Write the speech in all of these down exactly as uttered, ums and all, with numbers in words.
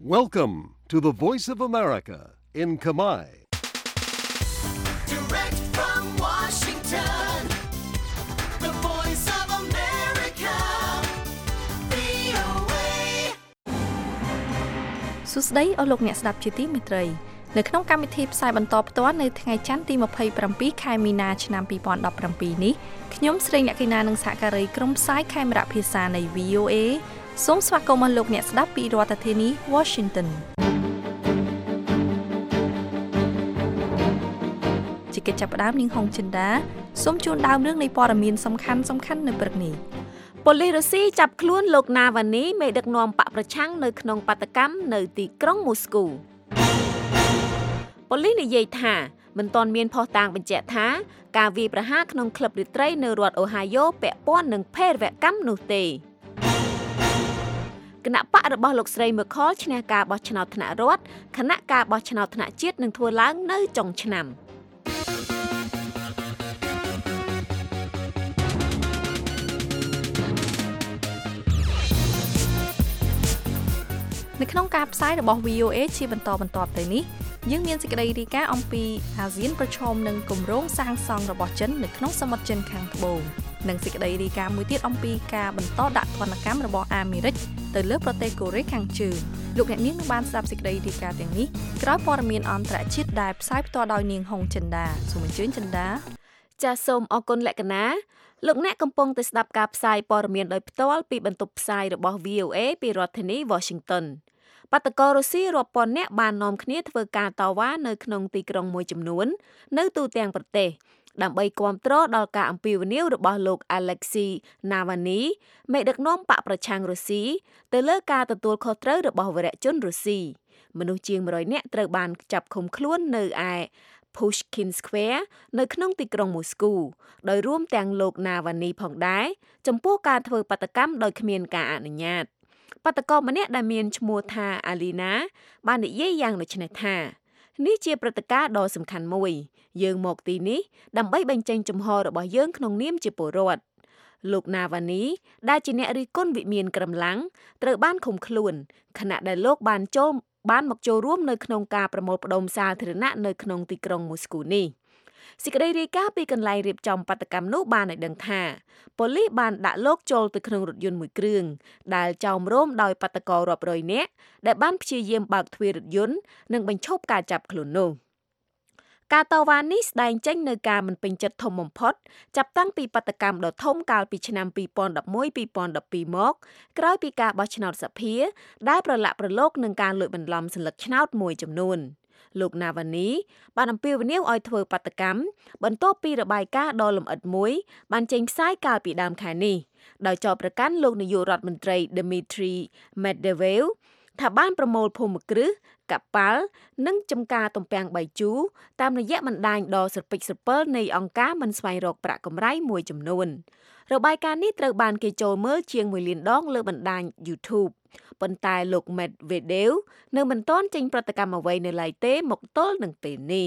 Welcome to the Voice of America in Khmer. Direct from Washington, the Voice of America, វី អូ เอសួស្តីអស់លោកអ្នកស្ដាប់ជាទីមេត្រីនៅក្នុងកម្មវិធីផ្សាយបន្តផ្ទាល់នៅថ្ងៃច័ន្ទទីម្ភៃប្រាំពីរខែមីនាឆ្នាំពីរពាន់ដប់ប្រាំពីរនេះខ្ញុំស្រីអ្នកកីណានិងសហការីក្រុមផ្សាយខេមរៈភាសានៃ វី អូ เอ សូមស្វាគមន៍លោកអ្នកស្ដាប់ពីរដ្ឋធានី Washington ជាកិច្ចចាប់ផ្ដើមនាងហុងចិន្តាសូមជូនដើមរឿងនៃព័ត៌មានសំខាន់សំខាន់នៅព្រឹកនេះប៉ូលីសរុស្ស៊ីចាប់ខ្លួនលោកណាវ៉ានីមេដឹកនាំបកប្រឆាំងនៅក្នុងបាតកម្មនៅទីក្រុងមូស្គូប៉ូលីសនិយាយថាមិនទាន់មានភស្តុតាងបញ្ជាក់ថាការវាយប្រហារក្នុងក្លឹបរាត្រីនៅរដ្ឋអូហាយ៉ូពាក់ព័ន្ធនឹងភេរវកម្មនោះទេគណៈបករបស់លោកស្រី Merkel ឈ្នះការបោះឆ្នោតថ្នាក់រដ្ឋគណៈការបោះឆ្នោតថ្នាក់ជាតិនឹងធ្វើឡើងនៅចុងឆ្នាំនៅក្នុងការផ្សាយរបស់ វី អូ เอ ជាបន្តបន្ទាប់ទៅនេះយើងមានសេចក្តីរាយការណ៍អំពីអាស៊ានប្រឈមនឹងគម្រោងសាងសង់របស់ចិននៅក្នុងសមុទ្រចិនខាងត្បូងនិងសេចក្តីរាយការណ៍មួយទៀតអំពីការបន្តដាក់ទណ្ឌកម្មរបស់អាមេរិកទៅលើប្រទេសកូរ៉េខាងជើងលោកអ្នកនាងនឹងបានស្ដាប់សេចក្តីរាយការណ៍ទាំងនេះក្រោយព័ត៌មានអន្តរជាតិដែលផ្សាយផ្ទាល់ដោយនាងហុងចិន្តាសូមអញ្ជើញចិន្តាចាសសូមអរគុណលក្ខណៈលោកអ្នកកំពុងតែស្ដាប់ការផ្សាយព័ត៌មានដោយផ្ទាល់ពីបន្ទប់ផ្សាយរបស់ វី អូ เอ ពីរដ្ឋធានី Washingtonបាតកោរុស្ស៊ីរាប់ពាន់នាក់បាននាំគ្នាធ្វើការតវ៉ានៅក្នុងទីក្រុងមួយចំនួននៅទូទាំងប្រទេសដើម្បីគាំទ្រដល់ការអំពាវនាវរបស់លោក Alexei Navalny មេដឹកនាំបកប្រឆាំងរុស្ស៊ីទៅលើការទទួលខុសត្រូវរបស់វីរៈជនរុស្ស៊ីមនុស្សជាងមួយរយនាក់ត្រូវបានចាប់ឃុំខ្លួននៅឯ Pushkin Square នៅក្នុងទីក្រុងមូស្គូដោយរួមទាំងលោក Navalny ផងដែរចំពោះការធ្វើបាតកម្មដោយគ្មានការអនុញ្ញាតបាតកោម្នាក់ដែលមានឈ្មោះថា Alina បាននិយាយយ៉ាងដូចនេះថានេះជាព្រឹត្តិការណ៍ដ៏សំខាន់មួយយើងមកទីនេះដើម្បីបញ្ចេញជំហររបស់យើងក្នុងនាមជាពលរដ្ឋលោក Navalny ដែលជាអ្នករិះគន់វិមានក្រំឡាំងត្រូវបានឃុំខ្លួនខណៈដែលលោកបានចូលបានមកចូលរួមនៅក្នុងការប្រមូលផ្ដុំសាធារណៈនៅក្នុងទីក្រុងមូស្គូនេះសេចក្តីរាយការណ៍ពីកន្លែងរៀបចំបាតកម្មនោះបានឲ្យដឹងថាប៉ូលីសបានដាក់លោកចូលទៅក្នុងរថយន្តមួយគ្រឿងដែលចោមរោមដោយបាតកោរាប់រយនាក់ដែលបានព្យាយាមបើកទ្វាររថយន្តនិងបញ្ឈប់ការចាប់ខ្លួននោះការតវ៉ានេះស្ដែងចេញនៅការមិនពេញចិត្តធំបំផុតចាប់តាំងពីបាតកម្មដ៏ធំកាលពីឆ្នាំពីរពាន់ដប់មួយ ពីរពាន់ដប់ពីរមកក្រោយពីការបោះឆ្នោតសភាដែលប្រឡាក់ប្រឡូកនឹងការលួចបន្លំសន្លឹកឆ្នោតមួយចំនួនលោក Navalny បានអំពាវនាវឲ្យធ្វើបាតកម្មបន្ទាប់ពីរបាយការណ៍ដ៏លម្អិតមួយបានចេញផ្សាយកាលពីដើមខែនេះដោយចោទប្រកាន់លោកនាយករដ្ឋមន្ត្រី Dmitry Medvedev ថាបានប្រមូលភូមិគ្រឹះកប៉ាល់និងចំការទំពាំងបាយជូរតាមរយៈបណ្ដាញដ៏ស្រពេចស្រពិលនៃអង្គការមិនស្វែងរកប្រាក់កម្រៃមួយចំនួនរបាយការណ៍នេះត្រូវបានគេចូលមើលជាងមួយលានដងលើបណ្ដាញ YouTube ប៉ុន្តែលោក Medvedev នៅមិនទាន់ចេញប្រតិកម្មអ្វីនៅឡើយទេមកទល់នឹងពេលនេះ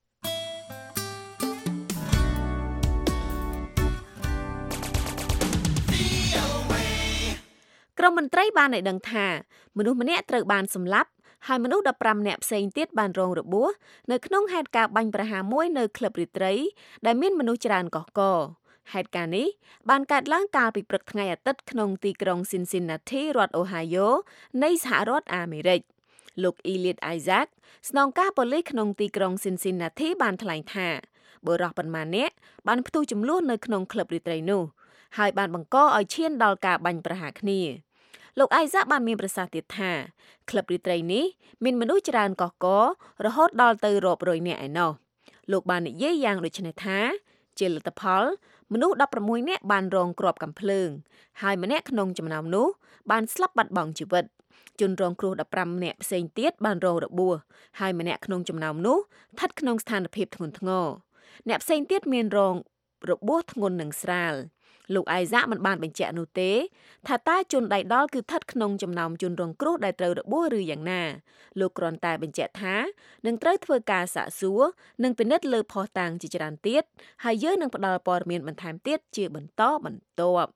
ក្រុមមន្ត្រីបានឲ្យដឹងថាមនុស្សម្នាក់ត្រូវបានសម្លាប់ហើយមនុស្សដប់ប្រាំនាក់ផ្សេងទៀតបានរងរបួសនៅក្នុងហេតុការណ៍បាញ់ប្រហារមួយនៅក្លឹបរាត្រីដែលមានមនុស្សច្រើនកុះករហេតុការណ៍នេះបានកើតឡើងកាលពីព្រឹកថ្ងៃអាទិត្យក្នុងទីក្រុង Cincinnati រដ្ឋ Ohio នៃសហរដ្ឋអាមេរិកលោក Elliot Isaac ស្នងការប៉ូលីសក្នុងទីក្រុង Cincinnati បានថ្លែងថាបុរសប៉ុន្មាននាក់បានផ្ទុះចំនួននៅក្នុងក្លឹបរាត្រីនោះហើយបានបង្កឲ្យឈានដល់ការបាញ់ប្រហារគ្នាលោក Isaac បានមានប្រសាសន៍ទៀតថាក្លឹបរាត្រីនេះមានមនុស្សច្រើនកុះកររហូតដល់ទៅរាប់រយនាក់ឯណោះលោកបាននិយាយយ៉ាងដូចនេះថាជាលទ្ធផលមនុស្សដប់ប្រាំមួយនាក់បានរងគ្រាប់កាំភ្លើងហើយម្នាក់ក្នុងចំណោមនោះបានស្លាប់បាត់បង់ជីវិតជនរងគ្រោះដប់ប្រាំនាក់ផ្សេងទៀតបានរងរបួសហើយម្នាក់ក្នុងចំណោមនោះស្ថិតក្នុងស្ថានភាពធ្ងន់ធ្ងរអ្នកផ្សេងទៀតមានរងរបួសធ្ងន់និងស្រាលលោក Isaac មិនបានបញ្ជាក់នោះទេថាតើជនដៃដល់គឺស្ថិតក្នុងចំណោមជនរងគ្រោះដែលត្រូវរបួសឬយ៉ាងណាលោកគ្រាន់តែបញ្ជាក់ថានឹងត្រូវធ្វើការសាកសួរនិងពិនិត្យលើភស្តុតាងជាច្រើនទៀតហើយយើងនឹងផ្តល់ព័ត៌មានបន្ថែមទៀតជាបន្តបន្ទាប់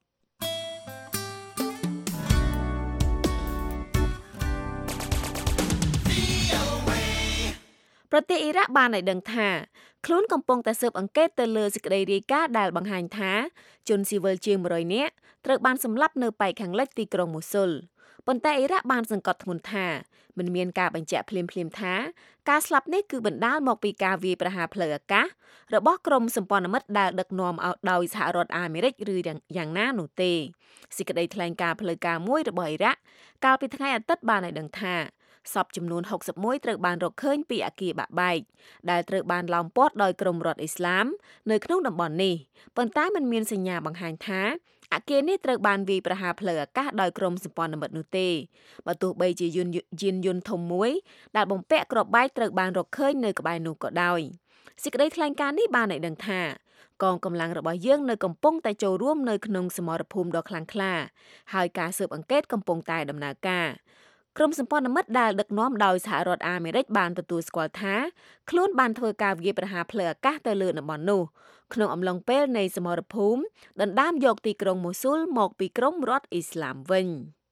ប្រទេសអ៊ីរ៉ាក់បានឲ្យដឹងថាខ្លួនកំពុងតែស៊ើបអង្កេតទៅលើសេចក្តីរាយការណ៍ដែលបង្ហាញថាជនស៊ីវិលជាងone hundredនាក់ត្រូវបានសម្លាប់នៅប៉ែកខាងលិចទីក្រុងម៉ូស៊ុលប៉ុន្តែអ៊ីរ៉ាក់បានសង្កត់ធ្ងន់ថាមិនមានការបញ្ជាក់ភ្លាមៗថាការស្លាប់នេះគឺបណ្ដាលមកពីការវាយប្រហារផ្លូវអាកាសរបស់ក្រុមសម្ព័ន្ធមិត្តដែលដឹកនាំដោយសហរដ្ឋអាមេរិកឬយ៉ាងណានោះទេសេចក្តីថ្លែងការណ៍ផ្លូវការមួយរបស់អ៊ីរ៉ាក់កាលពីថ្ងៃអាទិត្យបានឲ្យដឹងថាសពចំនួនsixty-oneត្រូវបានរកឃើញពីអគារបាក់បែកដែលត្រូវបានឡោមព័ទ្ធដោយក្រុមរដ្ឋអ៊ីស្លាមនៅក្នុងតំបន់នេះប៉ុន្តែមិនមានសញ្ញាបង្ហាញថាអគារនេះត្រូវបានវាយប្រហារផ្លូវអាកាសដោយក្រុមសម្ព័ន្ធមិត្តនោះទេបើទោះបីជាយានយានយន្តធំមួយដែលបំពាក់គ្រាប់បែកត្រូវបានរកឃើញនៅក្បែរនោះក៏ដោយសេចក្តីថ្លែងការណ៍នេះបានឲ្យដឹងថាកងកម្លាំងរបស់យើងនៅកំពុងតែចូលរួមនៅក្នុងសមរភូមិដ៏ខ្លាំងក្លាហើយការស៊ើបអង្កេតកំពុងតែដំណើរការក្រុមសម្ព័ន្ធមិត្តដែលដឹកនាំដោយសហរដ្ឋអាមេរិកបានទទួលស្គាល់ថាខ្លួនបានធ្វើការវាយប្រហារផ្លូវអាកាសទៅលើតំបន់នោះក្នុងអំឡុងពេលនៃសមរភូមិដណ្ដើមយកទីក្រុងម៉ូស៊ុលមកពីក្រុមរដ្ឋអ៊ីស្លាមវិញ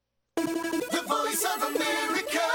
The Voice of America,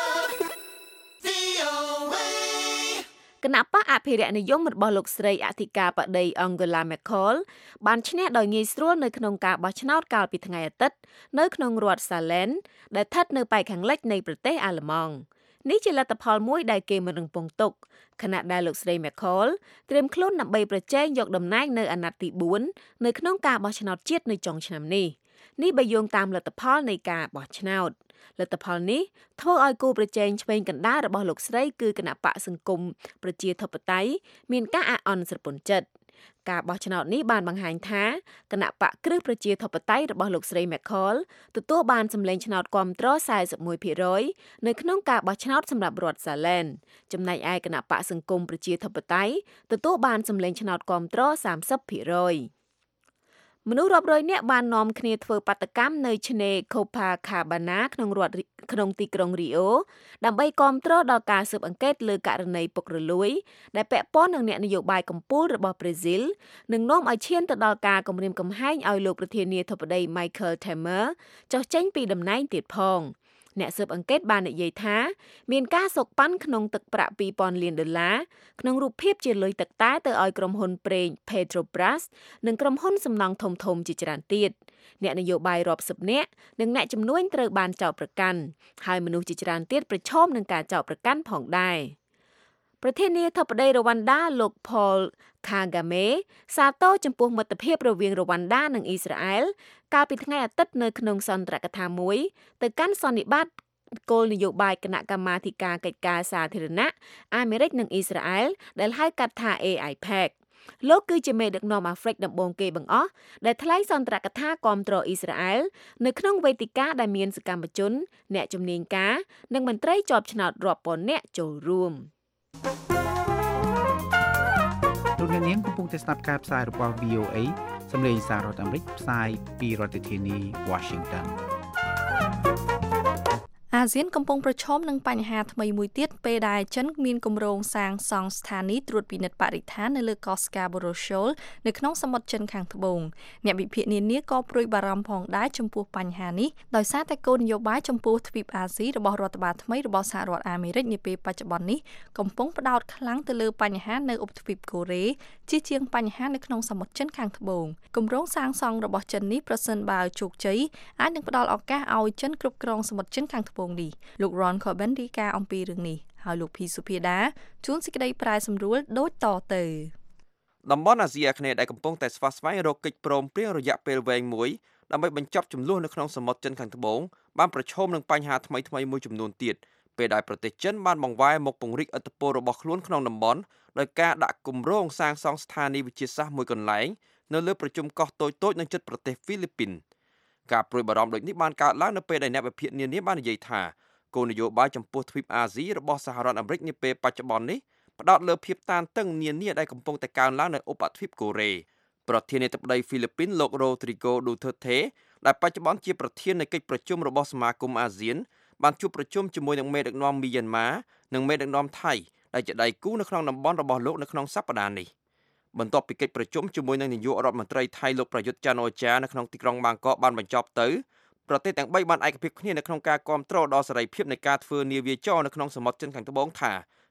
V O A. គណៈបកអភិរក្សនិយមរបស់លោកស្រីអធិការបតី Angela Merkel បានឈ្នះដោយងាយស្រួលនៅក្នុងការបោះឆ្នោតកាលពីថ្ងៃអាទិត្យនៅក្នុងរដ្ឋ Saarland ដែលស្ថិតនៅប៉ែកខាងលិចនៃប្រទេសអាល្លឺម៉ង់នេះជាលទ្ធផលមួយដែលគេមិនរំពឹងទុកខណៈដែលលោកស្រី Merkel ត្រៀមខ្លួនដើម្បីប្រជែងយកតំណែងនៅអាណត្តិទីfourនៅក្នុងការបោះឆ្នោតជាតិនៅចុងឆ្នាំនេះនេះបើយោងតាមលទ្ធផលនៃការបោះឆ្នោតលទ្ធផលនេះធ្វើឲ្យគូប្រជែងឆ្វេងកណ្ដាលរបស់លោកស្រីគឺគណៈបកសង្គមប្រជាធិបតេយ្យមានការអាក់អន់ស្រពន់ចិត្តការបោះឆ្នោតនេះបានបង្ហាញថាគណៈបកគ្រឹះប្រជាធិបតេយ្យរបស់លោកស្រី Merkel ទទួលបានសម្លេងឆ្នោតគាំទ្រforty-one percent នៅក្នុងការបោះឆ្នោតសម្រាប់រដ្ឋ Saarland ចំណែកឯគណៈបកសង្គមប្រជាធិបតេយ្យទទួលបានសម្លេងឆ្នោតគាំទ្រthirty percentមនុស្សរាប់រយនាក់បាននាំគ្នាធ្វើបាតកម្មនៅឆ្នេរ Copacabana ក្នុងរដ្ឋក្នុងទីក្រុង Rio ដើម្បីគាំទ្រដល់ការស៊ើបអង្កេតលើករណីពុករលួយដែលពាក់ព័ន្ធនឹងអ្នកនយោបាយកំពូលរបស់ប្រេស៊ីលនិងនាំឲ្យឈានទៅដល់ការគំរាមកំហែងឲ្យលោកប្រធានាធិបតី Michel Temer ចុះចេញពីតំណែងទៀតផងអ្នកស៊ើបអង្កេតបាននិយាយថាមានការសោកប៉ាន់ក្នុងទឹកប្រាក់two thousandលានដុល្លារក្នុងរូបភាពជាលុយទឹកតែទៅឲ្យក្រុមហ៊ុនប្រេង Petrobras និងក្រុមហ៊ុនសំណង់ធំៗជាច្រើនទៀតអ្នកនយោបាយរាប់សិបនាក់និងអ្នកជំនួញត្រូវបានចោទប្រកាន់ហើយមនុស្សជាច្រើនទៀតប្រឈមនឹងការចោទប្រកាន់ផងដែរប្រធានាធិបតីរវ៉ាន់ដាលោក Paul Kagame សាទរចំពោះមិត្តភាពរវាងរវ៉ាន់ដានិងអ៊ីស្រាអែលកាលពីថ្ងៃអាទិត្យនៅក្នុងសន្ទរកថាមួយទៅកាន់សន្និបាតគោលនយោបាយគណៈកម្មាធិការកិច្ចការសាធារណៈអាមេរិកនិងអ៊ីស្រាអែលដែលហៅកាត់ថា A I P A C លោកគឺជាមេដឹកនាំអាហ្វ្រិកដំបូងគេបង្អស់ដែលថ្លែងសន្ទរកថាគាំទ្រអ៊ីស្រាអែលនៅក្នុងវេទិកាដែលមានសកម្មជនអ្នកជំនាញការនិងមន្ត្រីជាប់ឆ្នោតរាប់ពាន់នាក់ចូលរួមលោកអ្នកនាងកំពុងតែស្ដាប់ការផ្សាយរបស់ V O A សម្លេងសាររដ្ឋអាមេរិកផ្សាយពីរដ្ឋធានី Washington អាស៊ានកំពុងប្រឈមនឹងបញ្ហាថ្មីមួយទៀតពេលដែលចិនមានគម្រោងសាងសង់ស្ថានីយ៍ត្រួតពិនិត្យបរិស្ថាននៅលើកោះ Scarborough Shoal នៅក្នុងសមុទ្រចិនខាងត្បូងអ្នកវិភាគនានាក៏ព្រួយបារម្ភផងដែរចំពោះបញ្ហានេះដោយសារតែគោលនយោបាយចំពោះទ្វីបអាស៊ីរបស់រដ្ឋបាលថ្មីរបស់សហរដ្ឋអាមេរិកនាពេលបច្ចុប្បន្ននេះកំពុងផ្ដោតខ្លាំងទៅលើបញ្ហានៅឧបទ្វីបកូរ៉េជាជាងបញ្ហានៅក្នុងសមុទ្រចិនខាងត្បូងគម្រោងសាងសង់របស់ចិននេះប្រសិនបើជោគជ័យអាចនឹងផ្ដល់ឱកាសឲ្យចិនគ្រប់គ្រងសមុទ្រចិនខាងត្បូងនេះលោក Ron Coben រាយការណ៍អំពីរឿងនេះហើយលោកភីសុភាដាជួនសេចក្តីប្រែសម្រួលដូចតទៅតំបន់អាស៊ីអាគ្នេយ៍ដែលកំពុងតែស្វាស្វែងរកកិច្ចព្រមព្រៀងរយៈពេលវែងមួយដើម្បីបញ្ចប់ចំនួននៅក្នុងសមុទ្រចិនខាងត្បូងបានប្រឈមនឹងបញ្ហាថ្មីៗមួយចំនួនទៀតពេលដែលប្រទេសចិនបានបង្វែរមកពង្រីកឥទ្ធិពលរបស់ខ្លួនក្នុងតំបន់ដោយការដាក់គម្រោងសាងសង់ស្ថានីយ៍វិទ្យាសាស្ត្រមួយកន្លែងនៅលើប្រជុំកោះតូចៗនៅជិតប្រទេសហ្វីលីពីនការព្រួយបារម្ភដូចនេះបានកើតឡើងនៅពេលដែលអ្នកវិភាគនានាបាននិយាយថាគោលនយោបាយចំពោះទ្វីបអាស៊ីរបស់សហរដ្ឋអាមេរិកនាពេលបច្ចុប្បន្ននេះផ្ដោតលើភាពតានតឹងនានាដែលកំពុងតែកើនឡើងនៅឧបទ្វីបកូរ៉េប្រធានាធិបតីហ្វីលីពីនលោក Rodrigo Duterte ដែលបច្ចុប្បន្នជាប្រធាននៃកិច្ចប្រជុំរបស់សមាគមអាស៊ានបានជួបប្រជុំជាមួយនឹងមេដឹកនាំមីយ៉ាន់ម៉ានិងមេដឹកនាំថៃដែលជាដៃគូនៅក្នុងតំបន់របស់លោកនៅក្នុងសប្តាហ៍នេះបន្ទាប់ពីកិច្ចប្រជុំជាមួយនឹងនាយករដ្ឋមន្ត្រីថៃលោកប្រយុទ្ធច័ន្ទអូចានៅក្នុងទីក្រុងបាងកកបានបញ្ចប់ទៅប្រទេសទាំងបីបានឯកភាពគ្នានៅក្នុងការគាំទ្រដល់សេរីភាពនៃការធ្វើនាវាចរនៅក្នុងសមុទ្រចិនខាងត្បូងថា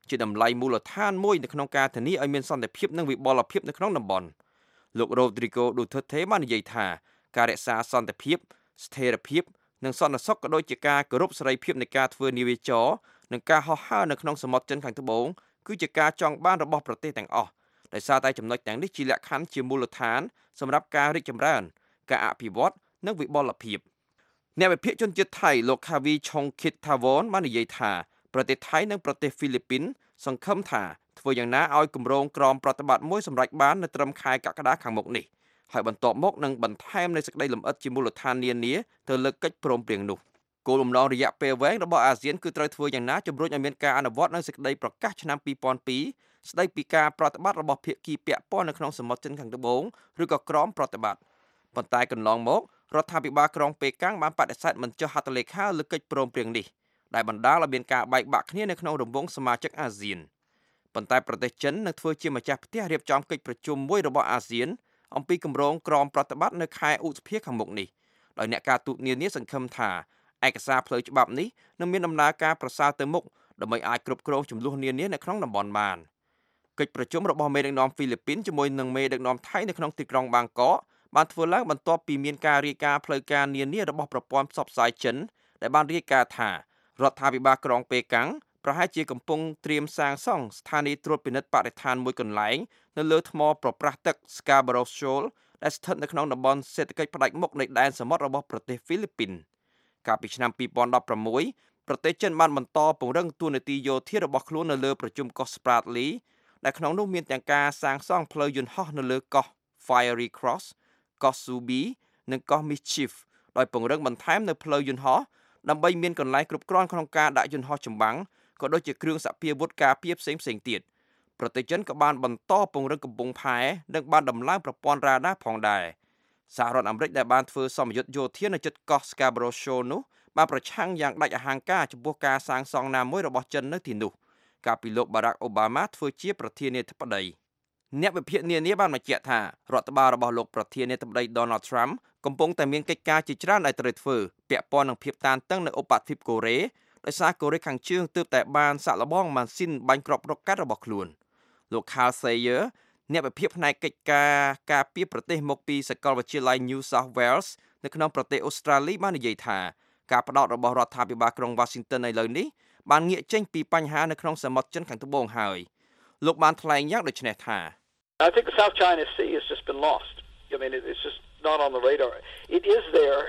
ជាតម្លៃមូលដ្ឋានមួយនៅក្នុងការធានាឲ្យមានសន្តិភាពនិងវិបលភាពនៅក្នុងតំបន់លោក Rodrigo Duterte បាននិយាយថាការរក្សាសន្តិភាពស្ថិរភាពនិងសន្តិសុខក៏ដូចជាការគោរពសេរីភាពនៃការធ្វើនាវាចរនិងការហោះហើរនៅក្នុងសមុទ្រចិនខាងត្បូងគឺជាការចង់បានរបស់ប្រទេសទាំងអស់ដោយសារតែចំណុចទាំងនេះជាលក្ខខណ្ឌជាមូលដ្ឋានសម្រាប់ការរីកចម្រើនការអភិវឌ្ឍនិងវិបលភាពអ្នកវិភាគជនជាតិថៃលោក Kavi Chongkit Thavon បាននិយាយថាប្រទេសថៃនិងប្រទេសហ្វីលីពីនសង្ឃឹមថាធ្វើយ៉ាងណាឲ្យគម្រោងក្រមប្រតិបត្តិមួយសម្រេចបាននៅត្រឹមខែកក្កដាខាងមុខនេះហើយបន្ទាប់មកនឹងបន្ថែមនូវសេចក្តីលម្អិតជាមូលដ្ឋាននានាទៅលើកិច្ចព្រមព្រៀងនោះគោលបំណងរយៈពេលវែងរបស់អាស៊ានគឺត្រូវធ្វើយ៉ាងណាជំរុញឲ្យមានការអនុវត្តនូវសេចក្តីប្រកាសឆ្នាំពីរពាន់ពីរស្តីពីការប្រតិបត្តិរបស់ភាគីពាក់ព័ន្ធនៅក្នុងសមុទ្រចិនខាងត្បូងឬក៏ក្រមប្រតិបត្តិប៉ុន្តែកន្លងមករដ្ឋាភិបាលក្រុងប៉េកាំងបានបដិសេធមិនចុះហត្ថលេខាលើកិច្ចព្រមព្រៀងនេះដែលបណ្ដាលឲ្យមានការបែកបាក់គ្នានៅក្នុងរង្វង់សមាជិកអាស៊ានប៉ុន្តែប្រទេសចិននឹងធ្វើជាម្ចាស់ផ្ទះរៀបចំកិច្ចប្រជុំមួយរបស់អាស៊ានអំពីគម្រោងក្រមប្រតិបត្តិនៅខែឧសភាខាងមុខនេះដោយអ្នកការទូតនានាសង្ឃឹមថាឯកសារផ្លូវច្បាប់នេះនឹងមានដំណើរការប្រសើរទៅមុខដើម្បីអាចគ្រប់គ្រងចំនួននានានៅក្នុងតំបន់បានកិច្ចប្រជុំរបស់មេដឹកនាំហ្វីលីពីនជាមួយនឹងមេដឹកនាំថៃនៅក្នុងទីក្រុងបាងកកបានធ្វើឡើងបន្ទាប់ពីមានការរាយការណ៍ផ្លូវការនានារបស់ប្រព័ន្ធផ្សព្វផ្សាយចិនដែលបានរាយការណ៍ថារដ្ឋាភិបាលក្រុងប៉េកាំងប្រហែលជាកំពុងត្រៀមសាងសង់ស្ថានីយ៍ត្រួតពិនិត្យបរិស្ថានមួយកន្លែងនៅលើថ្មប្រប្រាស់ទឹក Scarborough Shoal ដែលស្ថិតនៅក្នុងតំបន់សេដ្ឋកិច្ចផ្ដាច់មុខនៃដែនសមុទ្ររបស់ប្រទេសហ្វីលីពីនកាលពីឆ្នាំពីរពាន់ដប់ប្រាំមួយប្រទេសចិនបានបន្តពង្រឹងតួនាទីយោធារបស់ខ្លួននៅលើប្រជុំកោះ Spratly ដែលក្នុងនោះមានទាំងការសាងសង់ផ្លូវយន្តហោះនៅលើកោះ Fiery Cross កោះ Subi និងកោះ Mischief ដោយពង្រឹងបន្ថែមនៅផ្លូវយន្តហោះដើម្បីមានកន្លែងគ្រប់គ្រាន់ក្នុងការដាក់យន្តហោះចម្បាំងក៏ដូចជាគ្រឿងសព្វាវុធការពារផ្សេងៗទៀតប្រទេសចិនក៏បានបន្តពង្រឹងកំពង់ផែនិងបានដំឡើងប្រព័ន្ធរ៉ាដាផងដែរសហរដ្ឋអាមេរិកដែលបានធ្វើសម្ពយុទ្ធយោធានៅជិតកោះ Scarborough Shoal នោះបានប្រឆាំងយ៉ាងដាច់អហង្ការចំពោះការសាងសង់ណាមួយរបស់ចិននៅទីនោះកាលពីលោក Barack Obama ធ្វើជាប្រធានាធិបតីអ្នកវិភាគនានាបានបញ្ជាក់ថារដ្ឋបាលរបស់លោកប្រធានាធិបតី Donald Trump កំពុងតែមានកិច្ចការជាច្រើនដែលត្រូវធ្វើពាក់ព័ន្ធនឹងភាពតានតឹងនៅឧបទ្វីបកូរ៉េដោយសារកូរ៉េខាងជើងទើបតែបានសាក់លបងម៉ាស៊ីនបាញ់គ្រាប់រ៉ុកកាត់របស់ខ្លួនលោក Carl Sayer អ្នកវិភាគផ្នែកកិច្ចការការពារប្រទេសមកពីសាកលវិទ្យាល័យ New South Wales នៅក្នុងប្រទេសអូស្ត្រាលីបាននិយាយថាការផ្ដោតរបស់រដ្ឋាភិបាលក្រុង Washington ឥឡូវនេះបានងាកចេញពីបញ្ហានៅក្នុងសមុទ្រចិនខាងត្បូងហើយលោកបានថ្លែងយ៉ាងដូចនេះថា I think the South China Sea has just been lost. I mean, it's just not on the radar. It is there,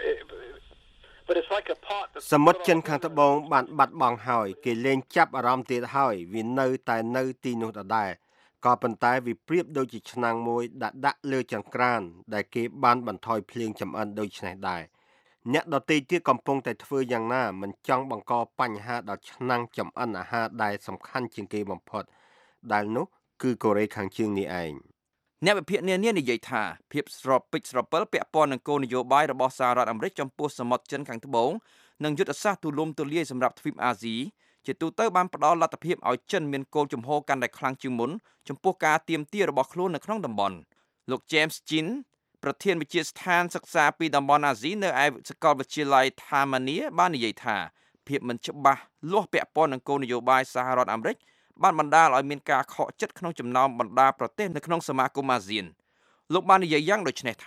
but it's like a pot. សមុទ្រចិនខាងត្បូងបានបាត់បង់ហើយគេលែងចាប់អារម្មណ៍ទៀតហើយវានៅតែនៅទីនោះដដែលក៏ប៉ុន្តែវាប្រៀបដូចជាឆ្នាំងមួយដាក់ដាក់លើចង្ក្រានដែលគេបានបន្ថយភ្លើងចម្អិនដូចនេះដែរអ្នកដទៃទៀតកំពុងតែធ្វើយ៉ាងណាមិនចង់បង្កបញ្ហាដល់ឆ្នាំងចម្អិនអាហារដែលសំខាន់ជាងគេបំផុតដែលនោះគឺកូរ៉េខាងជើងនេះឯងអ្នកវិភាគនានានិយាយថាភាពស្រពិចស្រពិលពាក់ព័ន្ធនឹងគោលនយោបាយរបស់សហរដ្ឋអាមេរិកចំពោះសមុទ្រចិនខាងត្បូងនិងយុទ្ធសាស្ត្រទូលំទូលាយសម្រាប់ទ្វីបអាស៊ីជាទូទៅបានផ្ដល់លទ្ធភាពឲ្យចិនមានគោលជំហរកាន់តែខ្លាំងជាងមុនចំពោះការទាមទាររបស់ខ្លួននៅក្នុងតំបន់លោក James Chin ប្រធានវិទ្យាស្ថានសិក្សាពីតំបន់អាស៊ីនៅឯសាកលវិទ្យាល័យ Tamania បាននិយាយថាភាពមិនច្បាស់លាស់ពាក់ព័ន្ធនឹងគោលនយោបាយសហរដ្ឋអាមេរិកបានបណ្ដាលឲ្យមានការខកចិត្តក្នុងចំណោមបណ្ដាប្រទេសនៅក្នុងសមាគមអាស៊ានលោកបាននិយាយយ៉ាងដូចនេះថា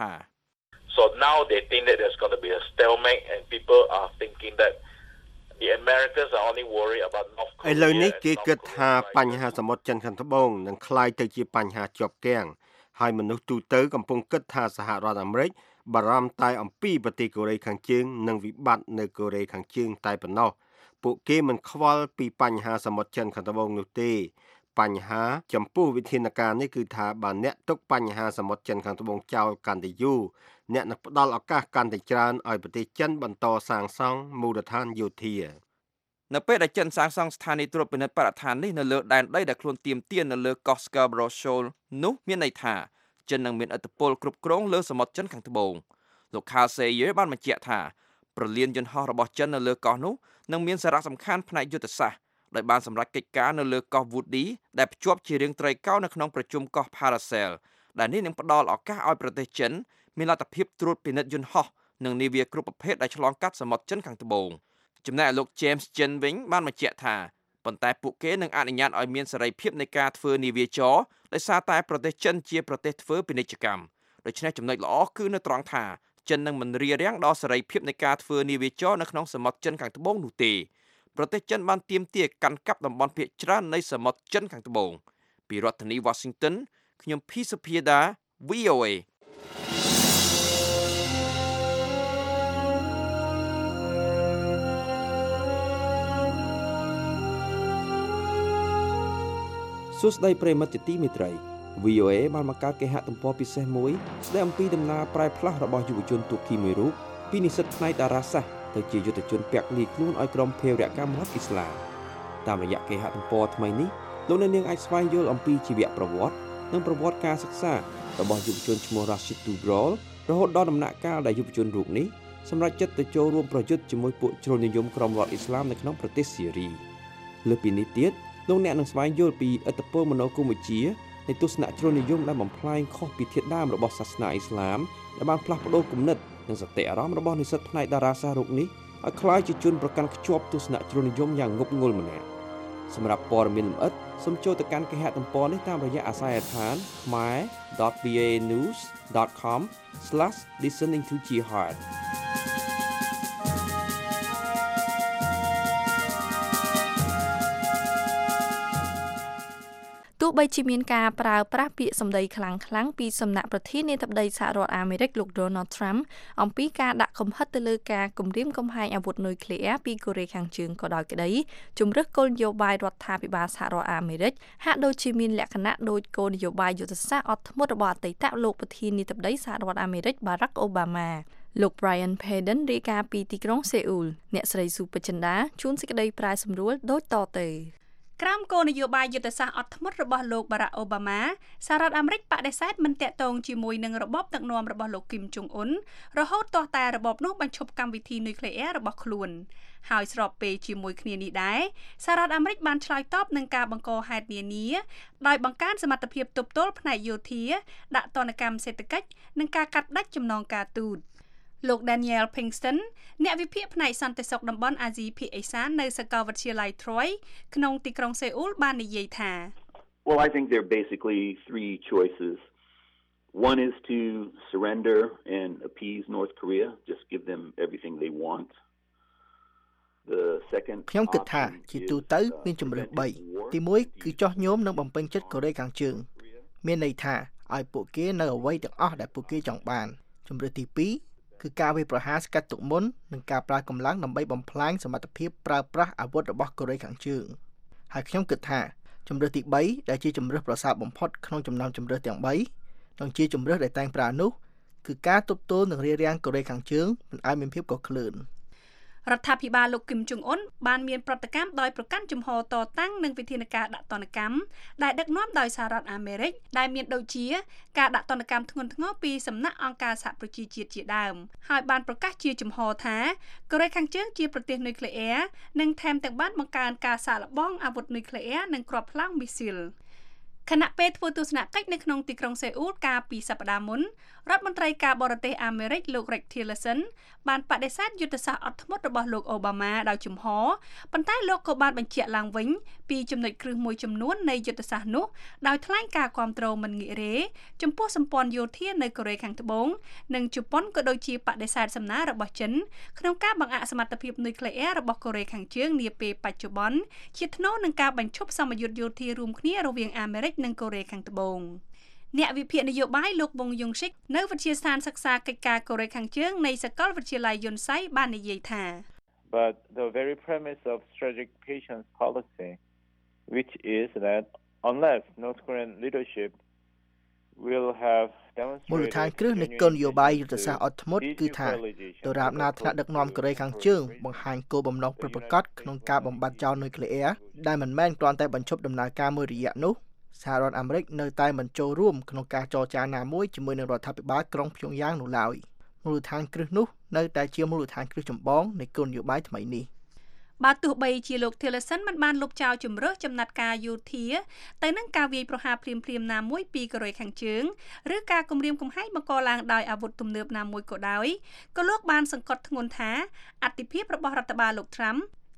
So now they think that there's going to be a stalemate and people are thinking that the Americans are only worried about North Korea ឥឡូវនេះគេគិតថាបញ្ហាសមុទ្រចិនខាងត្បូងនឹងคล้ายទៅជាបញ្ហាជាប់គាំងហើយមនុស្សទូទៅកំពុងគិតថាសហរដ្ឋអាមេរិកបារម្ភតែអំពីប្រទេសកូរ៉េខាងជើងនិងវិបត្តិនៅកូរ៉េខាងជើងតែប៉ុណ្ណោះពួកគេមិនខ្វល់ពីបញ្ហាសមុទ្រចិនខាងត្បូងនោះទេបញ្ហាចំពោះវិធានការនេះគឺថាបើអ្នកទុកបញ្ហាសមុទ្រចិនខាងត្បូងចោលកាន់តែយូរអ្នកនឹងផ្ដល់ឱកាសកាន់តែច្រើនឲ្យប្រទេសចិនបន្តសាងសង់មូលដ្ឋានយោធានៅពេលដែលចិនសាងសង់ស្ថានីយ៍ត្រួតពិនិត្យបរិស្ថាននេះនៅលើដែនដីដែលខ្លួនទាមទារនៅលើកោះ Scarborough Shoal នោះមានន័យថាចិននឹងមានឥទ្ធិពលគ្រប់គ្រងលើសមុទ្រចិនខាងត្បូងលោក Carl Sayer បានបញ្ជាក់ថាប្រលានយន្តហោះរបស់ចិននៅលើកោះនោះនឹងមានសារៈសំខាន់ផ្នែកយុទ្ធសាស្ត្រដោយបានសម្រេចកិច្ចការនៅលើកោះ Woody ដែលភ្ជាប់ជារាងត្រីកោណនៅក្នុងប្រជុំកោះ Paracel ដែលនេះនឹងផ្ដល់ឱកាសឲ្យប្រទេសចិនមានលទ្ធភាពត្រួតពិនិត្យយន្តហោះនិងនាវាគ្រប់ប្រភេទដែលឆ្លងកាត់សមុទ្រចិនខាងត្បូងចំណែកលោក James Chen វិញបានបញ្ជាក់ថាប៉ុន្តែពួកគេនឹងអនុញ្ញាតឲ្យមានសេរីភាពនៃការធ្វើនាវាចរដោយសារតែប្រទេសចិនជាប្រទេសធ្វើពាណិជ្ជកម្មដូច្នេះចំណុចល្អគឺនៅត្រង់ថាចិននឹងមិនរារាំងដល់សេរីភាពនៃការធ្វើនាវាចរនៅក្នុងសមុទ្រចិនខាងត្បូងនោះទេប្រទេសចិនបានទាមទារកាន់កាប់តំបន់ភាគច្រើននៃសមុទ្រចិនខាងត្បូងពីរដ្ឋធានី Washington ខ្ញុំភីសុភាដា V O Aសួស្តីប្រិយមិត្តជាទីមេត្រី V O A បានបង្កើតគេហទំព័រពិសេសមួយស្ដីអំពីដំណើរប្រែផ្លាស់របស់យុវជនទូគីមួយរូបពីនិស្សិតផ្នែកតារាសាស្ត្រទៅជាយុទ្ធជនពាក់លាយខ្លួនឲ្យក្រុមភេរវកម្មរដ្ឋអ៊ីស្លាមតាមរយៈគេហទំព័រថ្មីនេះលោកអ្នកនាងអាចស្វែងយល់អំពីជីវប្រវត្តិនិងប្រវត្តិការសិក្សារបស់យុវជនឈ្មោះ Rashid Tubrol រហូតដល់ដំណាក់កាលដែលយុវជនរូបនេះសម្រេចចិត្តទៅចូលរួមប្រយុទ្ធជាមួយពួកជ្រុលនិយមក្រុមរដ្ឋអ៊ីស្លាមនៅក្នុងប្រទេសស៊ីរីលើពីនេះទៀតលោកអ្នកនឹងស្វែងយល់ពីឥទ្ធិពលមនោគមវិជ្ជានៃទស្សនៈជ្រុលនិយមដែលបំផ្លាញខុសពីធាតុដើមរបស់សាសនាអ៊ីស្លាមដែលបានផ្លាស់ប្ដូរគំនិតនិងសតិអារម្មណ៍របស់និស្សិតផ្នែកតារាសាស្ត្ររូបនេះឲ្យក្លាយជាជនប្រកាន់ខ្ជាប់ទស្សនៈជ្រុលនិយមយ៉ាងងប់ងល់ម្នាក់សម្រាប់ព័ត៌មានលម្អិតសូមចូលទៅកាន់គេហទំព័រនេះតាមរយៈអាស័យដ្ឋាន khmer dot v a news dot com slash listening to jihad ទោះបីជាមានការប្រើប្រាស់ពាក្យសម្ដីខ្លាំងៗពីសំណាក់ប្រធានាធិបតីសហរដ្ឋអាមេរិកលោក Donald Trump អំពីការដាក់កំហិតទៅលើការគំរាមកំហែងអាវុធនុយក្លេអ៊ែរពីកូរ៉េខាងជើងក៏ដោយក្តីជំរឹះគោលនយោបាយរដ្ឋាភិបាលសហរដ្ឋអាមេរិកហាក់ដូចជាមានលក្ខណៈដូចគោលនយោបាយយុទ្ធសាស្ត្រអត់ធ្មត់របស់អតីតលោកប្រធានាធិបតីសហរដ្ឋអាមេរិក Barack Obama លោក Brian Padden រាយការណ៍ពីទីក្រុងសេអ៊ូលអ្នកស្រីស៊ូបចិន្តាជួនសេចក្តីប្រែសម្រួលដូចតទៅក្រោមគោលនយោបាយយុទ្ធសាស្ត្រអត់ធ្មត់របស់លោក Barack Obama សហរដ្ឋអាមេរិកបដិសេធមិនតាក់ទងជាមួយនឹងរបបដឹកនាំរបស់លោក Kim Jong Un រហូតទាស់តែរបបនោះបញ្ឈប់កម្មវិធីនុយក្លេអ៊ែររបស់ខ្លួនហើយស្របពេលជាមួយគ្នានេះដែរសហរដ្ឋអាមេរិកបានឆ្លើយតបនឹងការបង្កហេតុនានាដោយបង្កើនសមត្ថភាពទប់ទល់ផ្នែកយោធាដាក់ទណ្ឌកម្មសេដ្ឋកិច្ចនិងការកាត់ផ្តាច់ចំណងការទូតលោក Daniel Pinkston អ្នកវិភាគផ្នែកសន្តិសុខតំបន់អាស៊ីភាគឦសាននៅសាកលវិទ្យាល័យ Troy ក្នុងទីក្រុងសេអ៊ូលបាននិយាយថា Well, I think there are basically three choices. One is to surrender and appease North Korea, just give them everything they want. The second ខ្ញុំគិតថាជាទូទៅមានជម្រើសបីទីមួយគឺចោះញោមនិងបំពេញចិត្តកូរ៉េខាងជើងមានន័យថាឲ្យពួកគេនៅអ្វីទាំងអស់ដែលពួកគេចង់បានជម្រើសទីពីរគឺការវាយប្រហារស្កាត់ទុកមុននិងការប្រើកម្លាំងដើម្បីបំផ្លាញសមត្ថភាពប្រើប្រាស់អាវុធរបស់កូរ៉េខាងជើងហើយខ្ញុំគិតថាជម្រើសទីបីដែលជាជម្រើសប្រសើរបំផុតក្នុងចំណោមជម្រើសទាំងបីនិងជាជម្រើសដែលតែងប្រើនោះគឺការទប់ទល់នឹងរារាំងកូរ៉េខាងជើងមិនឲ្យមានភាពកក្លឿនរដ្ឋាភិបាលលោកគឹមចុងអ៊ុនបានមានប្រតិកម្មដោយប្រកាន់ជំហរតតាំងនឹងវិធានការដាក់ទណ្ឌកម្មដែលដឹកនាំដោយសហរដ្ឋអាមេរិកដែលមានដូចជាការដាក់ទណ្ឌកម្មធ្ងន់ធ្ងរពីសំណាក់អង្គការសហប្រជាជាតិជាដើមហើយបានប្រកាសជាជំហរថាកូរ៉េខាងជើងជាប្រទេសនុយក្លេអ៊ែរនិងថែមទាំងបានបង្កើនការសាកល្បងអាវុធនុយក្លេអ៊ែរនិងគ្រាប់ផ្លោងមីស៊ីលខណៈពេលធ្វើទស្សនកិច្ចនៅក្នុងទីក្រុងសេអ៊ូលកាលពីសប្តាហ៍មុនរដ្ឋមន្ត្រីការបរទេសអាមេរិកលោក Rex Tillerson បានបដិសេធយុទ្ធសាស្ត្រអត់ធ្មត់របស់លោកអូបាម៉ាដោយជំហរប៉ុន្តែលោកក៏បានបញ្ជាក់ឡើងវិញពីចំណុចគ្រឹះមួយចំនួននៃយុទ្ធសាស្ត្រនោះដោយថ្លែងការគាំទ្រមិនងាករេចំពោះសម្ព័ន្ធយោធានៅកូរ៉េខាងត្បូងនិងជប៉ុនក៏ដូចជាបដិសេធសំណើរបស់ចិនក្នុងការបង្អាក់សមត្ថភាពនុយក្លេអ៊ែររបស់កូរ៉េខាងជើងនាពេលបច្ចុប្បន្នជាថ្នូរនឹងការបញ្ឈប់សម្ពយុទ្ធយោធារួមគ្នារវាងអាមេរិកនិងកូរ៉េខាងត្បូងអ្នកវិភាគនយោបាយលោកវងយុងស៊ីកនៅវិទ្យាស្ថានសិក្សាកិច្ចការកូរ៉េខាងជើងនៃសាកលវិទ្យាល័យយុនស័យបាននិយាយថា But the very premise of strategic patience policy which is that unless North Korean leadership will have demonstrated មូលដ្ឋានគ្រឹះនៃគោលនយោបាយយុទ្ធសាស្ត្រអត់ធ្មត់គឺថាដរាបណាថ្នាក់ដឹកនាំកូរ៉េខាងជើងបង្ហាញគោលបំណងពិតប្រាកដក្នុងការបំបត្តិចោលនុយក្លេអ៊ែរដែលមិនមែនគ្រាន់តែបញ្ឈប់ដំណើរការមួយរយៈនោះសហរដ្ឋអាមេរិកនៅតែមិនចូលរួមក្នុងការចរចាណាមួយជាមួយនឹងរដ្ឋាភិបាលក្រុងព្យុងយ៉ាងនោះឡើយមូលដ្ឋានគ្រឹះនោះនៅតែជាមូលដ្ឋានគ្រឹះចម្បងនៃគោលនយោបាយថ្មីនេះបើទោះបីជាលោក Tillerson មិនបានលុបចោលជំរើសចំណាត់ការយោធាទៅនឹងការវាយប្រហារភ្លាមៗណាមួយពីកូរ៉េខាងជើងឬការគំរាមកំហែងបង្កឡើងដោយអាវុធទំនើបណាមួយក៏ដោយក៏លោកបានសង្កត់ធ្ងន់ថាអធិភាពរបស់រដ្ឋបាលលោក Trump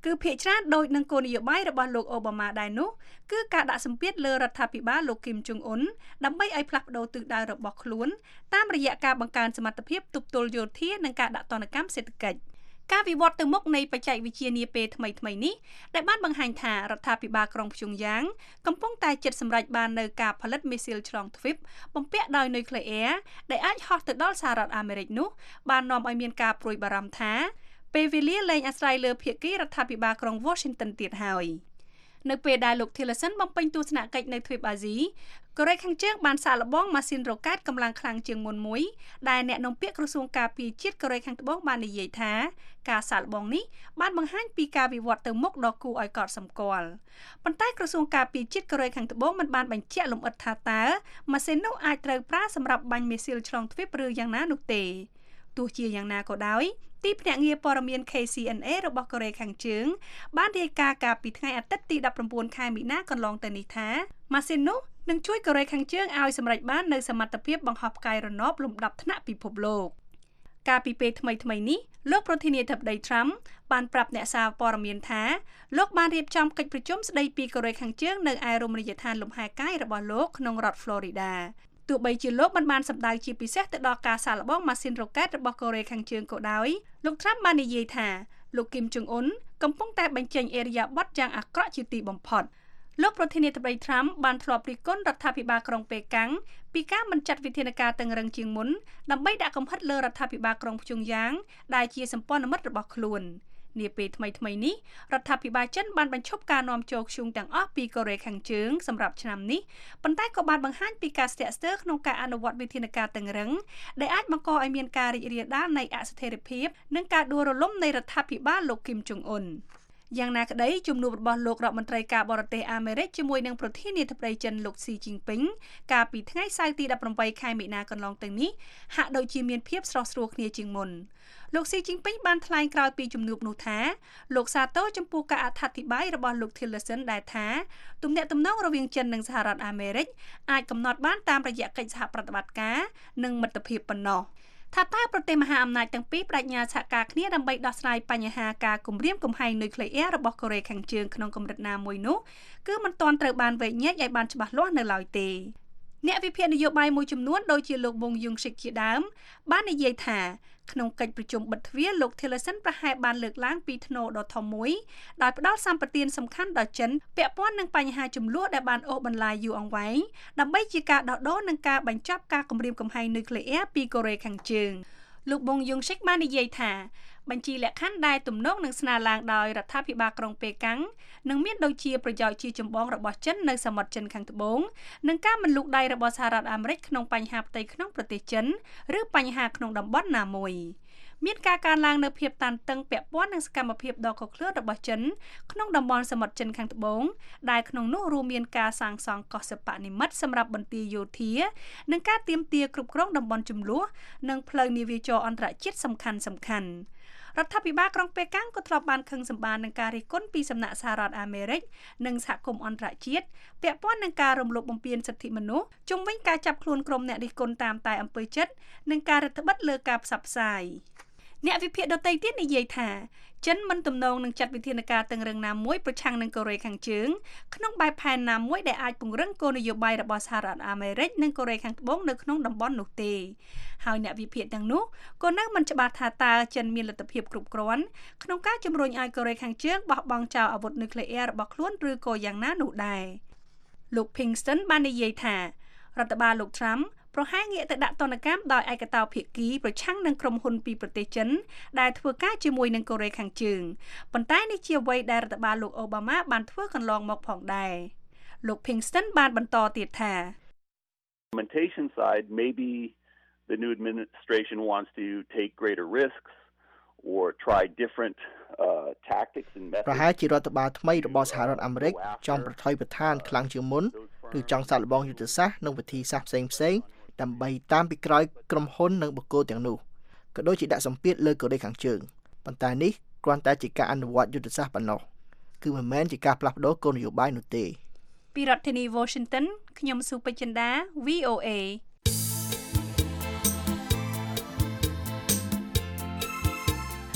គឺភាគច្រើនដូចនឹងគោលនយោបាយរបស់លោកអូបាម៉ាដែរនោះគឺការដាក់សម្ពាធលើរដ្ឋាភិបាលលោកគីមចុងអ៊ុនដើម្បីឲ្យផ្លាស់ប្ដូរទិសដៅរបស់ខ្លួនតាមរយៈការបង្កើនសមត្ថភាពទប់ទល់យោធានិងការដាក់ទណ្ឌកម្មសេដ្ឋកិច្ចការវិវត្តទៅមុខនៃបច្ចេកវិទ្យានាពេលថ្មីៗនេះដែលបានបង្ហាញថារដ្ឋាភិបាលក្រុងព្យុងយ៉ាងកំពុងតែជិតសម្រេចបាននូវការផលិតមីស៊ីលឆ្លងទ្វីបបំពាក់ដោយនុយក្លេអ៊ែរដែលអាចហោះទៅដល់សហរដ្ឋអាមេរិកនោះបាននាំឲ្យមានការព្រួយបារម្ភថាពេលវេលាលែងអាស្រ័យលើភាគីរដ្ឋាភិបាលក្រុង Washington ទៀតហើយនៅពេលដែលលោក Tillerson បំពេញទស្សនកិច្ចនៅទ្វីបអាស៊ីកូរ៉េខាងជើងបានសាកល្បងម៉ាស៊ីនរ៉ុកែតកម្លាំងខ្លាំងជាងមុនមួយដែលអ្នកនាំពាក្យក្រសួងការពារជាតិកូរ៉េខាងត្បូងបាននិយាយថាការសាកល្បងនេះបានបង្ហាញពីការវិវត្តទៅមុខដ៏គួរឲ្យកត់សម្គាល់ប៉ុន្តែក្រសួងការពារជាតិកូរ៉េខាងត្បូងមិនបានបញ្ជាក់លម្អិតថាតើម៉ាស៊ីននោះអាចត្រូវប្រើសម្រាប់បាញ់មីស៊ីលឆ្លងទ្វីបឬយ៉ាងណានោះទេទោះជាយ៉ាងណាក៏ដោយទីភ្នាក់ងារព័ត៌មាន K C N A របស់កូរ៉េខាងជើងបានរាយការណ៍កាលពីថ្ងៃអាទិត្យទីដប់ប្រាំបួនខែមីនាកន្លងទៅនេះថាម៉ាស៊ីននោះនឹងជួយកូរ៉េខាងជើងឲ្យសម្រេចបាននូវសមត្ថភាពបង្ហោះផ្កាយរណបលំដាប់ថ្នាក់ពិភពលោកកាលពីពេលថ្មីៗនេះលោកប្រធានាធិបតី Trump បានប្រាប់អ្នកសារព័ត៌មានថាលោកបានរៀបចំកិច្ចប្រជុំស្ដីពីកូរ៉េខាងជើងនៅឯរមណីយដ្ឋានលំហែកាយរបស់លោកក្នុងរដ្ឋ Floridaទោះបីជាលោកមិនបានសម្ដៅជាពិសេសទៅដល់ការសាកល្បងម៉ាស៊ីនរ៉ុកែតរបស់កូរ៉េខាងជើងក៏ដោយលោក Trump បាននិយាយថាលោកគីមចុងអ៊ុនកំពុងតែបញ្ចេញឥរិយាបថយ៉ាងអាក្រក់ជាទីបំផុតលោកប្រធានាធិបតី Trump បានធ្លាប់រិះគន់រដ្ឋាភិបាលក្រុងប៉េកាំងពីការមិនចាត់វិធានការតឹងរ៉ឹងជាងមុនដើម្បីដាក់កំហិតលើរដ្ឋាភិបាលក្រុងព្យុងយ៉ាងដែលជាសម្ព័ន្ធមិត្តរបស់ខ្លួននាពេលថ្មីៗនេះរដ្ឋាភិបាលចិនបានបញ្ឈប់ការនាំចូលធ្យូងទាំងអស់ពីកូរ៉េខាងជើងសម្រាប់ឆ្នាំនេះប៉ុន្តែក៏បានបង្ហាញពីការស្ទាក់ស្ទើរក្នុងការអនុវត្តវិធានការតឹងរ៉ឹងដែលអាចបង្កឲ្យមានការរីករាលដាលនៃអស្ថិរភាពនិងការដួលរលំនៃរដ្ឋាភិបាលលោកគីមចុងអ៊ុនយ៉ាងណាក្តីជំនួបរបស់លោករដ្ឋមន្ត្រីការបរទេសអាមេរិកជាមួយនឹងប្រធានាធិបតីចិនលោកស៊ីជីងពីងកាលពីថ្ងៃសៅរ៍ទីដប់ប្រាំបីខែមីនាកន្លងទៅនេះហាក់ដូចជាមានភាពស្រស់ស្រួលគ្នាជាងមុនលោកស៊ីជីងពីងបានថ្លែងក្រោយពីជំនួបនោះថាលោកសាទរចំពោះការអត្ថាធិប្បាយរបស់លោក Tillerson ដែលថាទំនាក់ទំនងរវាងចិននិងសហរដ្ឋអាមេរិកអាចកំណត់បានតាមរយៈកិច្ចសហប្រតិបត្តិការនិងមិត្តភាពប៉ុណ្ណោះថាតើប្រទេសមហាអំណាចទាំងពីរបដិញ្ញាសហការគ្នាដើម្បីដោះស្រាយបញ្ហាការគំរាមកំហែងនុយក្លេអ៊ែររបស់កូរ៉េខាងជើងក្នុងកម្រិតណាមួយនោះគឺមិនទាន់ត្រូវបានវែកញែកឲ្យបានច្បាស់លាស់នៅឡើយទេអ្នកវិភាគនយោបាយមួយចំនួនដូចជាលោកវងយុងសិកជាដើមបាននិយាយថាក្នុងកិច្ចប្រជុំបិទទ្វារលោក Tillerson ប្រហែលបានលើកឡើងពីធ្នូដ៏ធំមួយដោយផ្ដល់សម្បទានសំខាន់ដល់ចិនពាក់ព័ន្ធនឹងបញ្ហាចំនួនដែលបានអូសបន្លាយយូរអង្វែងដើម្បីជាការដោះដូរនឹងការបញ្ចប់ការគំរាមកំហែងនុយក្លេអ៊ែរពីកូរ៉េខាងជើងលោកប៊ុងយុងសិកបាននិយាយថាបញ្ជីលក្ខខណ្ឌដែលទំនងនឹងស្នើឡើងដោយរដ្ឋាភិបាលក្រុងប៉េកាំងនឹងមានដូចជាប្រយោជន៍ជាចម្បងរបស់ចិននៅសមុទ្រចិនខាងត្បូងនិងការមិនលូកដៃរបស់សហរដ្ឋអាមេរិកក្នុងបញ្ហាផ្ទៃក្នុងប្រទេសចិនឬបញ្ហាក្នុងតំបន់ណាមួយមានការកើនឡើងនៅភាពតានតឹងពាក់ព័ន្ធនឹងសកម្មភាពដ៏ខុសឃ្លួនរបស់ចិនក្នុងតំបន់សមុទ្រចិនខាងត្បូងដែលក្នុងនោះរួមមានការសាងសង់កោះសិប្បនិម្មិតសម្រាប់បន្ទាយយោធានិងការទាមទារគ្រប់គ្រងតំបន់ជម្លោះនិងផ្លូវនាវាចរអន្តរជាតិសំខាន់សំខាន់រដ្ឋាភិបាលក្រុងប៉េកាំងក៏ធ្លាប់បានខឹងសម្បារនឹងការរិះគន់ពីសំណាក់សហរដ្ឋអាមេរិកនិងសហគមន៍អន្តរជាតិពាក់ព័ន្ធនឹងការរំលោភបំពានសិទ្ធិមនុស្សជុំវិញការចាប់ខ្លួនក្រុមអ្នករិះគន់តាមតែអំពើចិត្តនិងការរដ្ឋបិទលើការផ្សព្វផ្សាយអ្នកវិភាគដទៃទៀតនិយាយថាចិនមិនទំនងនឹងចាត់វិធានការតឹងរ៉ឹងណាមួយប្រឆាំងនឹងកូរ៉េខាងជើងក្នុងបែបផែនណាមួយដែលអាចពង្រឹងគោលនយោបាយរបស់សហរដ្ឋអាមេរិកនិងកូរ៉េខាងត្បូងនៅក្នុងតំបន់នោះទេហើយអ្នកវិភាគទាំងនោះក៏នៅមិនច្បាស់ថាតើចិនមានលទ្ធភាពគ្រប់គ្រាន់ក្នុងការជំរុញឲ្យកូរ៉េខាងជើងបោះបង់ចោលអាវុធនុយក្លេអ៊ែររបស់ខ្លួនឬក៏យ៉ាងណានោះដែរលោក Pinkston បាននិយាយថារដ្ឋបាលលោក Trumpប្រហែលងាកទៅដាក់ទណ្ឌកម្មដោយឯកតោភាគីប្រឆាំងនឹងក្រុមហ៊ុនពីប្រទេសចិនដែលធ្វើការជាមួយនឹងកូរ៉េខាងជើងប៉ុន្តែនេះជាអ្វីដែលរដ្ឋបាលលោកអូបាម៉ាបានធ្វើកន្លងមកផងដែរលោក Pinkston បានបន្តទៀតថា implementation side maybe the new administration wants to take greater risks or try different uh tactics and methods ប្រហែលជារដ្ឋបាលថ្មីរបស់សហរដ្ឋអាមេរិកចង់ប្រថុយប្រឋានខ្លាំងជាងមុនឬចង់សាកល្បងយុទ្ធសាស្ត្រនិងវិធីសាស្ត្រផ្សេងៗដើម្បីតាមពីក្រោយក្រុមហ៊ុននិងបុគ្គលទាំងនោះក៏ដូចជាដាក់សម្ពាធលើកូរ៉េខាងជើងប៉ុន្តែនេះគ្រាន់តែជាការអនុវត្តយុទ្ធសាស្ត្រប៉ុណ្ណោះគឺមិនមែនជាការផ្លាស់ប្ដូរគោលនយោបាយនោះទេពីរដ្ឋធានី Washington ខ្ញុំសុពេជ្ជន្តា V O A អ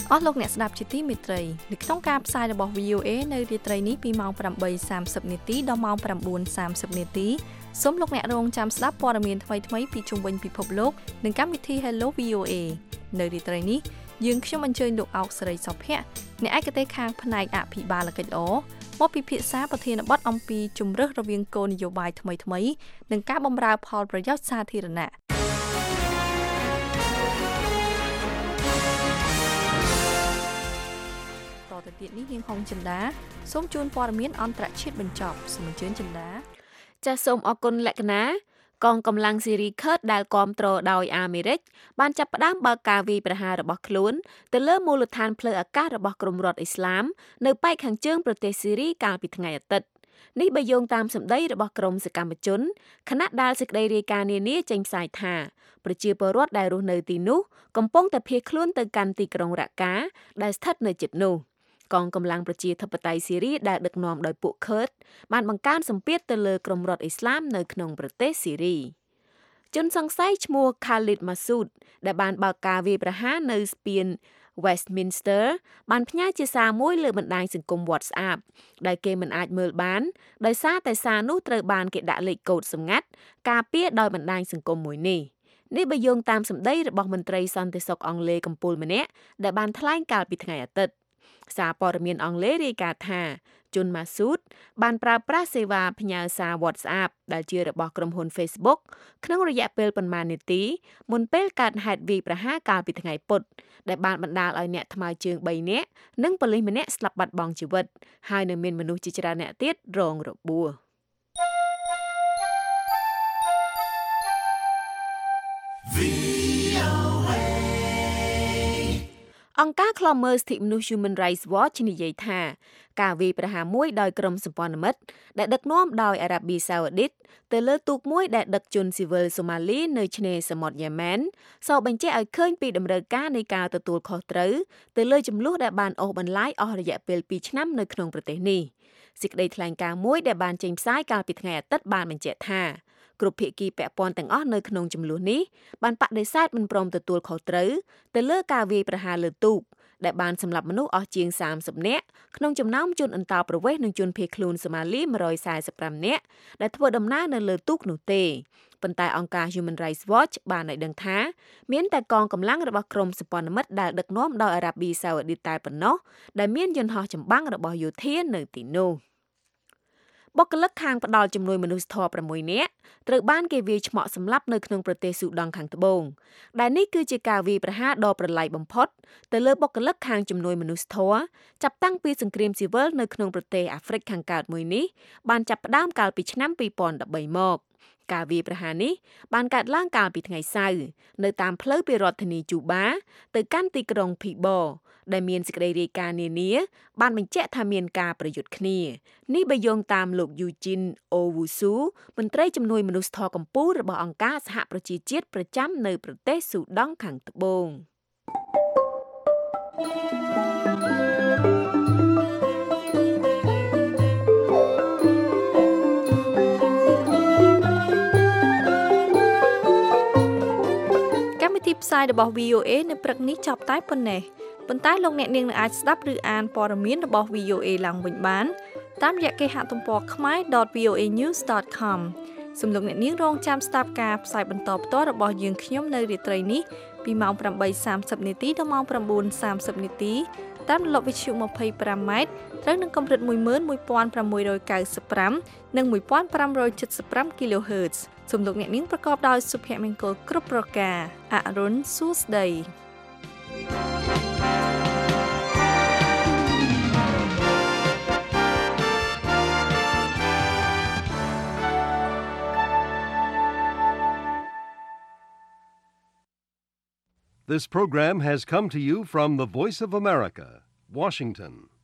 អស់លោកអ្នកស្ដាប់ជាទីមេត្រីនៅក្នុងការផ្សាយរបស់ V O A នៅរាត្រីនេះពីម៉ោងប្រាំបីសាមសិបនាទីដល់ម៉ោងប្រាំបួនសាមសិបនាទីសូមលោកអ្នករងចាំស្ដាប់ព័ត៌មានថ្មីៗពីជុំវិញពិភពលោកនិងកម្មវិធី Hello V O A នៅរាត្រីនេះយើងខ្ញុំអញ្ជើញលោកអោកសេរីសុភ័ក្រអ្នកឯកទេសខាងផ្នែកអភិបាលកិច្ចល្អមកពិភាក្សាប្រធានបទអំពីជំរើសរវាងគោលនយោបាយថ្មីៗនិងការបម្រើផលប្រយោជន៍សាធារណៈទៅទៀតនេះនាងហុងចិន្តាសូមជូនព័ត៌មានអន្តរជាតិបញ្ចប់សូមអញ្ជើញចិន្តាចាសសូមអរគុណលក្ខណាកងកម្លាំងស៊េរីខឺតដែលគ្រប់គ្រងដោយអាមេរិកបានចាប់ផ្ដើមបើកការវាយប្រហាររបស់ខ្លួនទៅលើមូលដ្ឋានផ្លូវអាកាសរបស់ក្រុមរដ្ឋអ៊ីស្លាមនៅប៉ែកខាងជើងប្រទេសស៊េរីកាលពីថ្ងៃអាទិត្យនេះបើយោងតាមសម្ដីរបស់ក្រមសកម្មជនខណៈដែលសេចក្តីរាយការណ៍នានាចេញផ្សាយថាប្រជាពលរដ្ឋដែលរស់នៅទីនោះកំពុងតែភៀសខ្លួនទៅកាន់ទីក្រុងរ៉ាកាដែលស្ថិតនៅជិតនោះកងកម្លាំងប្រជាធិបតេយ្យស៊េរីដែលដឹកនាំដោយពួកខឺតបានបង្កើនសម្ពាធទៅលើក្រុមរដ្ឋអ៊ីស្លាមនៅក្នុងប្រទេសស៊េរីជនសង្ស័យឈ្មោះ Khalid Masood ដែលបានបើកការវាយប្រហារនៅស្ពាន Westminster បានផ្ញើជាសារមួយលើបណ្ដាញសង្គម WhatsApp ដែលគេមិនអាចមើលបានដោយសារតែសារនោះត្រូវបានគេដាក់លេខកូដសម្ងាត់ការពារដោយបណ្ដាញសង្គមមួយនេះនេះបើយោងតាមសម្ដីរបស់មន្ត្រីសន្តិសុខអង់គ្លេសកំពូលម្នាក់ដែលបានថ្លែងកាលពីថ្ងៃអាទិត្យសារព័ត៌មានអង់គ្លេសរាយការណ៍ថាជនម៉ាស៊ូតបានប្រើប្រាស់សេវាផ្ញើសារ WhatsApp ដែលជារបស់ក្រុមហ៊ុន Facebook ក្នុងរយៈពេលប៉ុន្មាននាទីមុនពេលកើតហេតុវាយប្រហារកាលពីថ្ងៃពុធដែលបានបណ្ដាលឲ្យអ្នកថ្មើរជើងបីនាក់និងប៉ូលីសម្នាក់ស្លាប់បាត់បង់ជីវិតហើយនៅមានមនុស្សជាច្រើនអ្នកទៀតរងរបួសអង្គការឃ្លាំមើលសិទ្ធិមនុស្ស Human Rights Watch និយាយថាការវាយប្រហារមួយដោយក្រុមសម្ព័ន្ធមិត្តដែលដឹកនាំដោយអារ៉ាប៊ីសាអូឌីតទៅលើទូកមួយដែលដឹកជនស៊ីវិលសូម៉ាលីនៅឆ្នេរសមុទ្រយេម៉ែនសបញ្ជាក់ឲ្យឃើញពីតម្រូវការនៃការទទួលខុសត្រូវទៅលើចំនួនដែលបានអូសបន្លាយអស់រយៈពេលពីរឆ្នាំនៅក្នុងប្រទេសនេះសេចក្តីថ្លែងការណ៍មួយដែលបានចេញផ្សាយកាលពីថ្ងៃអាទិត្យបានបញ្ជាក់ថាគ្រប់ភាគីពាក់ព័ន្ធទាំងអស់នៅក្នុងចំនួននេះបានបដិសេធមិនព្រមទទួលខុសត្រូវទៅលើការវាយប្រហារលើទូកដែលបានសម្លាប់មនុស្សអស់ជាងសាមសិបនាក់ក្នុងចំណោមជនអន្តោប្រវេសន៍និងជនភៀសខ្លួនសូម៉ាលីមួយរយសែសិបប្រាំនាក់ដែលធ្វើដំណើរនៅលើទូកនោះទេប៉ុន្តែអង្គការ Human Rights Watch បានឲ្យដឹងថាមានតែកងកម្លាំងរបស់ក្រមសម្ព័ន្ធមិត្តដែលដឹកនាំដោយអារ៉ាប៊ីសាអូឌីតតែប៉ុណ្ណោះដែលមានយន្តហោះចម្បាំងរបស់យោធានៅទីនោះបុគ្គលិកខាងផ្ដល់ជំនួយមនុស្សធម៌ប្រាំមួយនាក់ត្រូវបានគេវាយឆ្មក់សម្លាប់នៅក្នុងប្រទេសស៊ូដង់ខាងត្បូងដែលនេះគឺជាការវាយប្រហារដ៏ប្រឡាយបំផុតទៅលើបុគ្គលិកខាងជំនួយមនុស្សធម៌ចាប់តាំងពីសង្គ្រាមស៊ីវិលនៅក្នុងប្រទេសអាហ្វ្រិកខាងកើតមួយនេះបានចាប់ផ្ដើមកាលពីឆ្នាំពីរពាន់ដប់បីមកការវាយប្រហារនេះបានកើតឡើងកាលពីថ្ងៃសៅរ៍នៅតាមផ្លូវពីរដ្ឋធានីជូបាទៅកាន់ទីក្រុងភីបូដែលមានសេចក្តីរាយការណ៍នានាបានបញ្ជាក់ថាមានការប្រយុទ្ធគ្នានេះបើយោងតាមលោកយូជីនអូវូស៊ូមន្ត្រីជំនួយមនុស្សធម៌កម្ពុជារបស់អង្គការសហប្រជាជាតិប្រចាំនៅប្រទេសស៊ូដង់ខាងត្បូងកម្មវិធីផ្សាយរបស់ V O A នៅព្រឹកនេះចប់តែប៉ុណ្ណេះប៉ុន្តែលោកអ្នកនាងនឹងអាចស្ដាប់ឬអានព័ត៌មានរបស់ V O A ឡើងវិញបានតាមរយៈគេហទំព័រ khmae dot v o a news dot com សូមលោកអ្នកនាងរងចាំស្ដាប់ការផ្សាយបន្តផ្ទាល់របស់យើងខ្ញុំនៅរាត្រីនេះពីម៉ោងប្រាំបីសាមសិបនាទីដល់ម៉ោងប្រាំបួនសាមសិបនាទីតាមរលកវិទ្យុម្ភៃប្រាំម៉ែត្រត្រូវនឹងកម្រិតមួយម៉ឺនមួយពាន់ប្រាំមួយរយកៅសិបប្រាំនិងមួយពាន់ប្រាំរយចិតសិបប្រាំ kilohertz សូមលោកអ្នកនាងប្រកបដោយសុភមង្គលគ្រប់ប្រការអរុនសួស្តី This program has come to you from the Voice of America, Washington.